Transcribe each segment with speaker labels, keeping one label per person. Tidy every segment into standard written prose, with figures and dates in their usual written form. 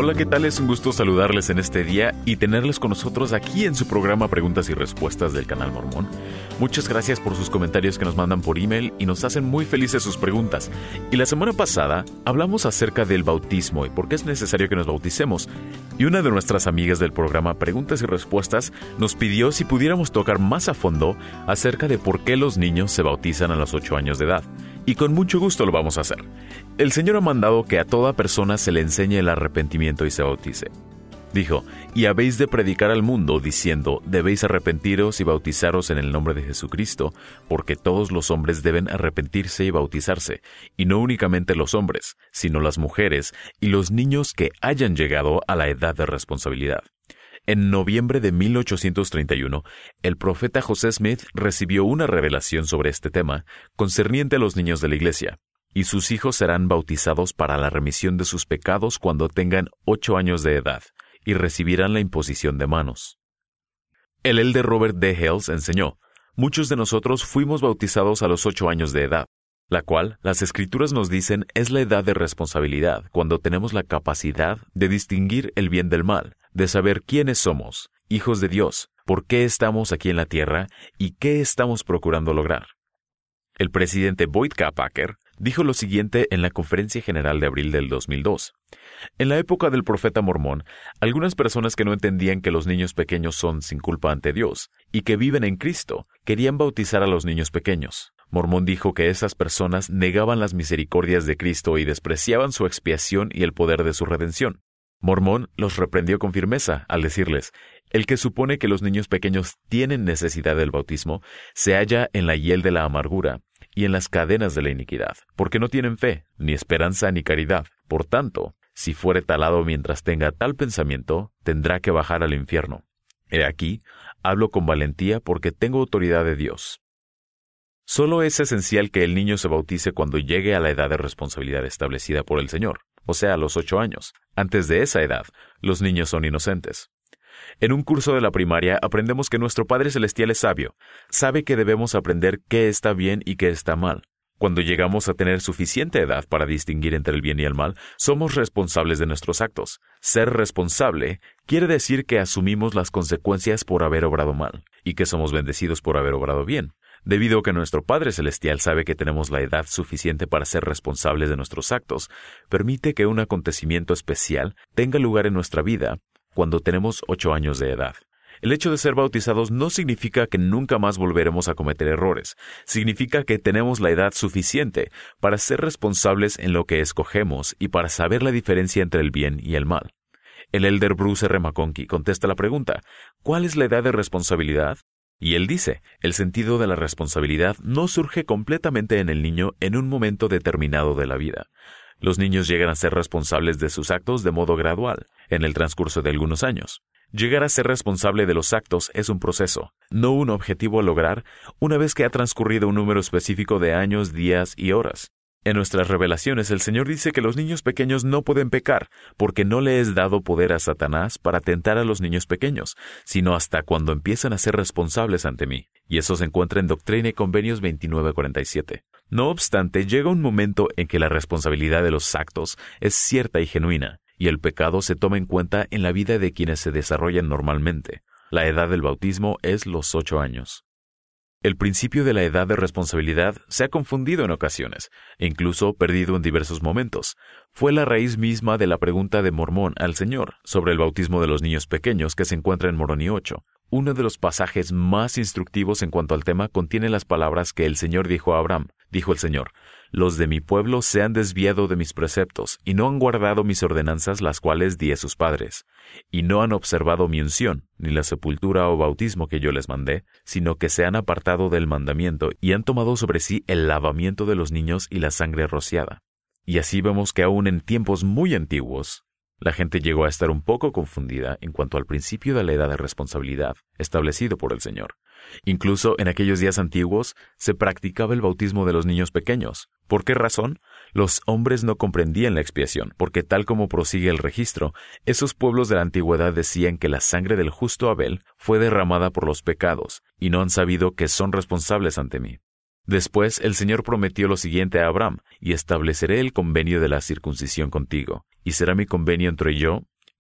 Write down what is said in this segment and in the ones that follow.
Speaker 1: Hola, ¿qué tal? Es un gusto saludarles en este día y tenerles con nosotros aquí en su programa Preguntas y Respuestas del Canal Mormón. Muchas gracias por sus comentarios que nos mandan por email y nos hacen muy felices sus preguntas. Y la semana pasada hablamos acerca del bautismo y por qué es necesario que nos bauticemos. Y una de nuestras amigas del programa Preguntas y Respuestas nos pidió si pudiéramos tocar más a fondo acerca de por qué los niños se bautizan a los 8 años de edad. Y con mucho gusto lo vamos a hacer. El Señor ha mandado que a toda persona se le enseñe el arrepentimiento y se bautice. Dijo, y habéis de predicar al mundo, diciendo, debéis arrepentiros y bautizaros en el nombre de Jesucristo, porque todos los hombres deben arrepentirse y bautizarse, y no únicamente los hombres, sino las mujeres y los niños que hayan llegado a la edad de responsabilidad. En noviembre de 1831, el profeta José Smith recibió una revelación sobre este tema concerniente a los niños de la iglesia, y sus hijos serán bautizados para la remisión de sus pecados cuando tengan 8 años de edad, y recibirán la imposición de manos. El elder Robert D. Hales enseñó, muchos de nosotros fuimos bautizados a los 8 años de edad, la cual, las Escrituras nos dicen, es la edad de responsabilidad, cuando tenemos la capacidad de distinguir el bien del mal, de saber quiénes somos, hijos de Dios, por qué estamos aquí en la tierra y qué estamos procurando lograr. El presidente Boyd K. Packer dijo lo siguiente en la Conferencia General de abril del 2002. En la época del profeta Mormón, algunas personas que no entendían que los niños pequeños son sin culpa ante Dios y que viven en Cristo, querían bautizar a los niños pequeños. Mormón dijo que esas personas negaban las misericordias de Cristo y despreciaban su expiación y el poder de su redención. Mormón los reprendió con firmeza al decirles, el que supone que los niños pequeños tienen necesidad del bautismo, se halla en la hiel de la amargura y en las cadenas de la iniquidad, porque no tienen fe, ni esperanza, ni caridad. Por tanto, si fuere talado mientras tenga tal pensamiento, tendrá que bajar al infierno. He aquí, hablo con valentía porque tengo autoridad de Dios. Solo es esencial que el niño se bautice cuando llegue a la edad de responsabilidad establecida por el Señor, o sea, a los 8 años. Antes de esa edad, los niños son inocentes. En un curso de la primaria aprendemos que nuestro Padre Celestial es sabio, sabe que debemos aprender qué está bien y qué está mal. Cuando llegamos a tener suficiente edad para distinguir entre el bien y el mal, somos responsables de nuestros actos. Ser responsable quiere decir que asumimos las consecuencias por haber obrado mal, y que somos bendecidos por haber obrado bien. Debido a que nuestro Padre Celestial sabe que tenemos la edad suficiente para ser responsables de nuestros actos, permite que un acontecimiento especial tenga lugar en nuestra vida cuando tenemos 8 años de edad. El hecho de ser bautizados no significa que nunca más volveremos a cometer errores. Significa que tenemos la edad suficiente para ser responsables en lo que escogemos y para saber la diferencia entre el bien y el mal. El elder Bruce R. McConkie contesta la pregunta, ¿cuál es la edad de responsabilidad? Y él dice, el sentido de la responsabilidad no surge completamente en el niño en un momento determinado de la vida. Los niños llegan a ser responsables de sus actos de modo gradual, en el transcurso de algunos años. Llegar a ser responsable de los actos es un proceso, no un objetivo a lograr una vez que ha transcurrido un número específico de años, días y horas. En nuestras revelaciones, el Señor dice que los niños pequeños no pueden pecar, porque no le es dado poder a Satanás para tentar a los niños pequeños, sino hasta cuando empiezan a ser responsables ante mí. Y eso se encuentra en Doctrina y Convenios 29:47. No obstante, llega un momento en que la responsabilidad de los actos es cierta y genuina, y el pecado se toma en cuenta en la vida de quienes se desarrollan normalmente. La edad del bautismo es los 8 años. El principio de la edad de responsabilidad se ha confundido en ocasiones, e incluso perdido en diversos momentos. Fue la raíz misma de la pregunta de Mormón al Señor sobre el bautismo de los niños pequeños que se encuentra en Moroni 8. Uno de los pasajes más instructivos en cuanto al tema contiene las palabras que el Señor dijo a Abraham. Dijo el Señor, «Los de mi pueblo se han desviado de mis preceptos, y no han guardado mis ordenanzas, las cuales di a sus padres, y no han observado mi unción, ni la sepultura o bautismo que yo les mandé, sino que se han apartado del mandamiento, y han tomado sobre sí el lavamiento de los niños y la sangre rociada». Y así vemos que aún en tiempos muy antiguos, la gente llegó a estar un poco confundida en cuanto al principio de la edad de responsabilidad establecido por el Señor. Incluso en aquellos días antiguos se practicaba el bautismo de los niños pequeños. ¿Por qué razón? Los hombres no comprendían la expiación, porque tal como prosigue el registro, esos pueblos de la antigüedad decían que la sangre del justo Abel fue derramada por los pecados, y no han sabido que son responsables ante mí. Después el Señor prometió lo siguiente a Abraham, y estableceré el convenio de la circuncisión contigo, y será mi convenio entre yo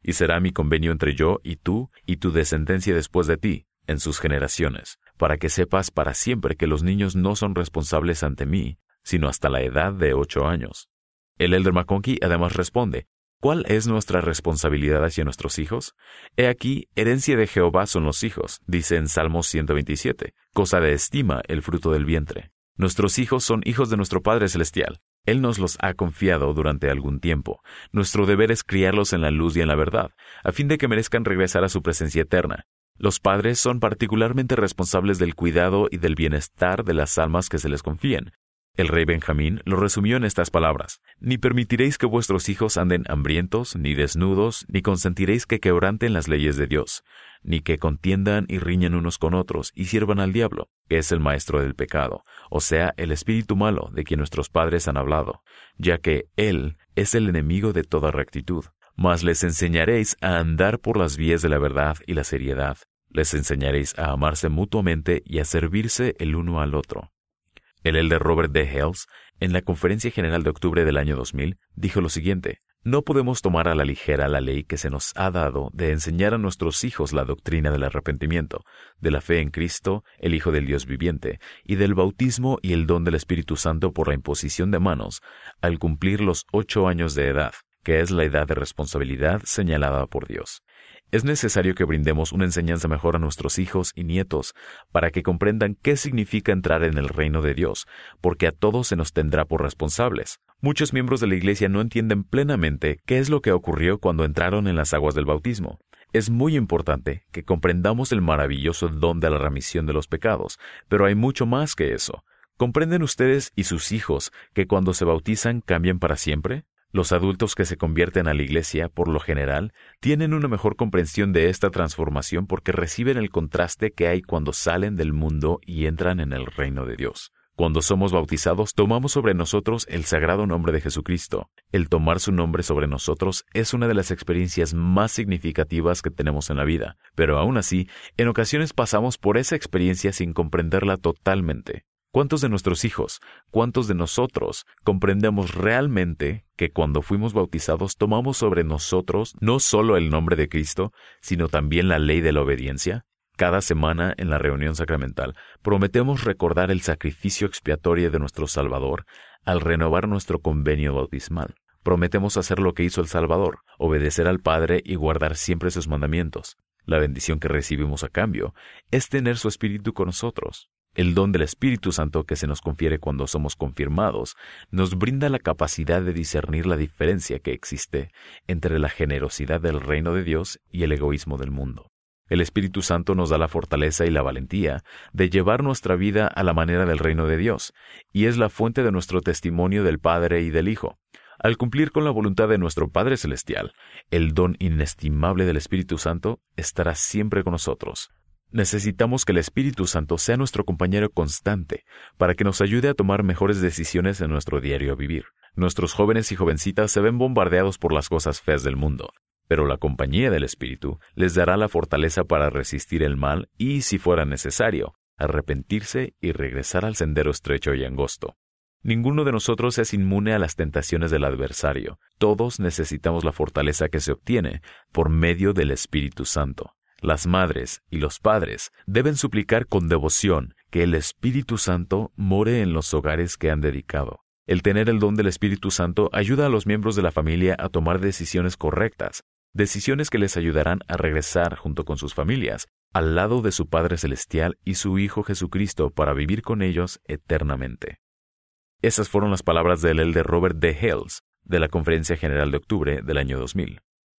Speaker 1: y será mi convenio entre yo y tu descendencia después de ti, en sus generaciones, para que sepas para siempre que los niños no son responsables ante mí, sino hasta la edad de 8 años. El elder McConkie además responde, ¿cuál es nuestra responsabilidad hacia nuestros hijos? He aquí, herencia de Jehová son los hijos, dice en Salmos 127, cosa de estima el fruto del vientre. Nuestros hijos son hijos de nuestro Padre Celestial. Él nos los ha confiado durante algún tiempo. Nuestro deber es criarlos en la luz y en la verdad, a fin de que merezcan regresar a su presencia eterna. Los padres son particularmente responsables del cuidado y del bienestar de las almas que se les confían. El rey Benjamín lo resumió en estas palabras: «Ni permitiréis que vuestros hijos anden hambrientos, ni desnudos, ni consentiréis que quebranten las leyes de Dios, ni que contiendan y riñan unos con otros y sirvan al diablo, que es el maestro del pecado, o sea, el espíritu malo de quien nuestros padres han hablado, ya que él es el enemigo de toda rectitud. Mas les enseñaréis a andar por las vías de la verdad y la seriedad. Les enseñaréis a amarse mutuamente y a servirse el uno al otro». El elder Robert D. Hales, en la Conferencia General de octubre del año 2000, dijo lo siguiente: «No podemos tomar a la ligera la ley que se nos ha dado de enseñar a nuestros hijos la doctrina del arrepentimiento, de la fe en Cristo, el Hijo del Dios viviente, y del bautismo y el don del Espíritu Santo por la imposición de manos, al cumplir los 8 años de edad, que es la edad de responsabilidad señalada por Dios. Es necesario que brindemos una enseñanza mejor a nuestros hijos y nietos para que comprendan qué significa entrar en el reino de Dios, porque a todos se nos tendrá por responsables. Muchos miembros de la Iglesia no entienden plenamente qué es lo que ocurrió cuando entraron en las aguas del bautismo. Es muy importante que comprendamos el maravilloso don de la remisión de los pecados, pero hay mucho más que eso. ¿Comprenden ustedes y sus hijos que cuando se bautizan cambian para siempre? Los adultos que se convierten a la Iglesia, por lo general, tienen una mejor comprensión de esta transformación porque reciben el contraste que hay cuando salen del mundo y entran en el reino de Dios. Cuando somos bautizados, tomamos sobre nosotros el sagrado nombre de Jesucristo. El tomar su nombre sobre nosotros es una de las experiencias más significativas que tenemos en la vida, pero aún así, en ocasiones pasamos por esa experiencia sin comprenderla totalmente. ¿Cuántos de nuestros hijos, cuántos de nosotros comprendemos realmente que cuando fuimos bautizados tomamos sobre nosotros no solo el nombre de Cristo, sino también la ley de la obediencia? Cada semana en la reunión sacramental prometemos recordar el sacrificio expiatorio de nuestro Salvador al renovar nuestro convenio bautismal. Prometemos hacer lo que hizo el Salvador, obedecer al Padre y guardar siempre sus mandamientos. La bendición que recibimos a cambio es tener su Espíritu con nosotros. El don del Espíritu Santo que se nos confiere cuando somos confirmados nos brinda la capacidad de discernir la diferencia que existe entre la generosidad del reino de Dios y el egoísmo del mundo. El Espíritu Santo nos da la fortaleza y la valentía de llevar nuestra vida a la manera del reino de Dios, y es la fuente de nuestro testimonio del Padre y del Hijo. Al cumplir con la voluntad de nuestro Padre Celestial, el don inestimable del Espíritu Santo estará siempre con nosotros. Necesitamos que el Espíritu Santo sea nuestro compañero constante para que nos ayude a tomar mejores decisiones en nuestro diario vivir. Nuestros jóvenes y jovencitas se ven bombardeados por las cosas feas del mundo, pero la compañía del Espíritu les dará la fortaleza para resistir el mal y, si fuera necesario, arrepentirse y regresar al sendero estrecho y angosto. Ninguno de nosotros es inmune a las tentaciones del adversario. Todos necesitamos la fortaleza que se obtiene por medio del Espíritu Santo. Las madres y los padres deben suplicar con devoción que el Espíritu Santo more en los hogares que han dedicado. El tener el don del Espíritu Santo ayuda a los miembros de la familia a tomar decisiones correctas, decisiones que les ayudarán a regresar junto con sus familias al lado de su Padre Celestial y su Hijo Jesucristo para vivir con ellos eternamente. Esas fueron las palabras del elder Robert D. Hales de la Conferencia General de octubre del año 2000.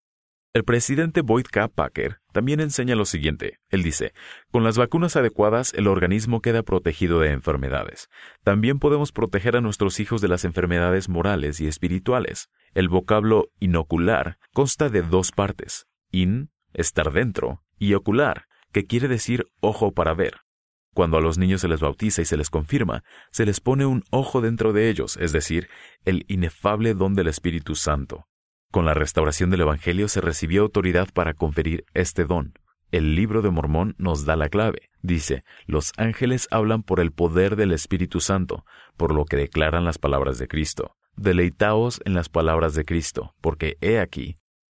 Speaker 1: El presidente Boyd K. Packer también enseña lo siguiente. Él dice, con las vacunas adecuadas el organismo queda protegido de enfermedades. También podemos proteger a nuestros hijos de las enfermedades morales y espirituales. El vocablo inocular consta de 2 partes. In, estar dentro, y ocular, que quiere decir ojo para ver. Cuando a los niños se les bautiza y se les confirma, se les pone un ojo dentro de ellos, es decir, el inefable don del Espíritu Santo. Con la restauración del Evangelio se recibió autoridad para conferir este don. El Libro de Mormón nos da la clave. Dice, los ángeles hablan por el poder del Espíritu Santo, por lo que declaran las palabras de Cristo. Deleitaos en las palabras de Cristo, porque he aquí,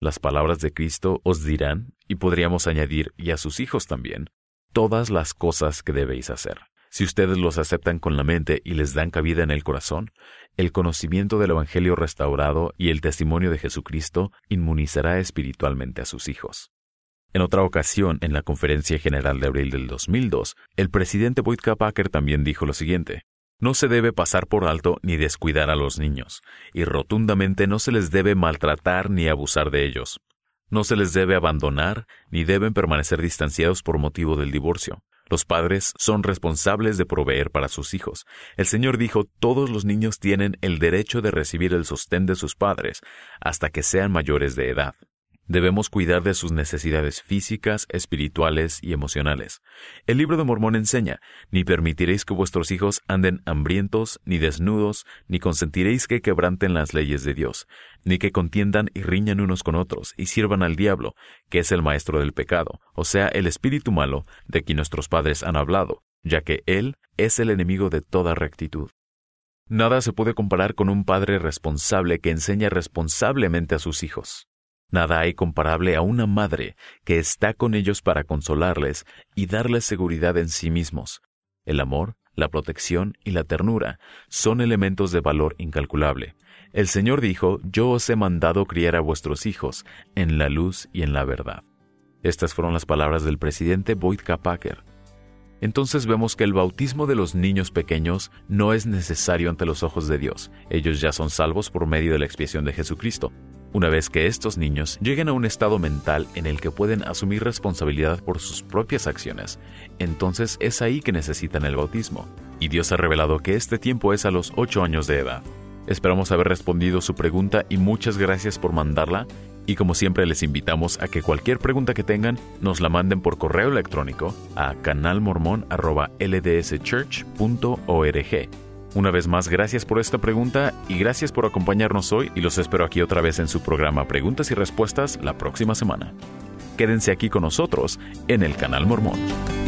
Speaker 1: Las palabras de Cristo os dirán, y podríamos añadir, y a sus hijos también, todas las cosas que debéis hacer. Si ustedes los aceptan con la mente y les dan cabida en el corazón, el conocimiento del Evangelio restaurado y el testimonio de Jesucristo inmunizará espiritualmente a sus hijos. En otra ocasión, en la Conferencia General de abril del 2002, el presidente Boyd K. Packer también dijo lo siguiente: no se debe pasar por alto ni descuidar a los niños, y rotundamente no se les debe maltratar ni abusar de ellos. No se les debe abandonar ni deben permanecer distanciados por motivo del divorcio. Los padres son responsables de proveer para sus hijos. El Señor dijo: todos los niños tienen el derecho de recibir el sostén de sus padres hasta que sean mayores de edad. Debemos cuidar de sus necesidades físicas, espirituales y emocionales. El Libro de Mormón enseña: ni permitiréis que vuestros hijos anden hambrientos, ni desnudos, ni consentiréis que quebranten las leyes de Dios, ni que contiendan y riñan unos con otros, y sirvan al diablo, que es el maestro del pecado, o sea, el espíritu malo, de quien nuestros padres han hablado, ya que él es el enemigo de toda rectitud. Nada se puede comparar con un padre responsable que enseña responsablemente a sus hijos. Nada hay comparable a una madre que está con ellos para consolarles y darles seguridad en sí mismos. El amor, la protección y la ternura son elementos de valor incalculable. El Señor dijo: yo os he mandado criar a vuestros hijos en la luz y en la verdad. Estas fueron las palabras del presidente Boyd K. Packer. Entonces vemos que el bautismo de los niños pequeños no es necesario ante los ojos de Dios. Ellos ya son salvos por medio de la expiación de Jesucristo. Una vez que estos niños lleguen a un estado mental en el que pueden asumir responsabilidad por sus propias acciones, entonces es ahí que necesitan el bautismo. Y Dios ha revelado que este tiempo es a los 8 años de edad. Esperamos haber respondido su pregunta y muchas gracias por mandarla. Y como siempre les invitamos a que cualquier pregunta que tengan nos la manden por correo electrónico a canalmormon@ldschurch.org. Una vez más, gracias por esta pregunta y gracias por acompañarnos hoy, y los espero aquí otra vez en su programa Preguntas y Respuestas la próxima semana. Quédense aquí con nosotros en el Canal Mormón.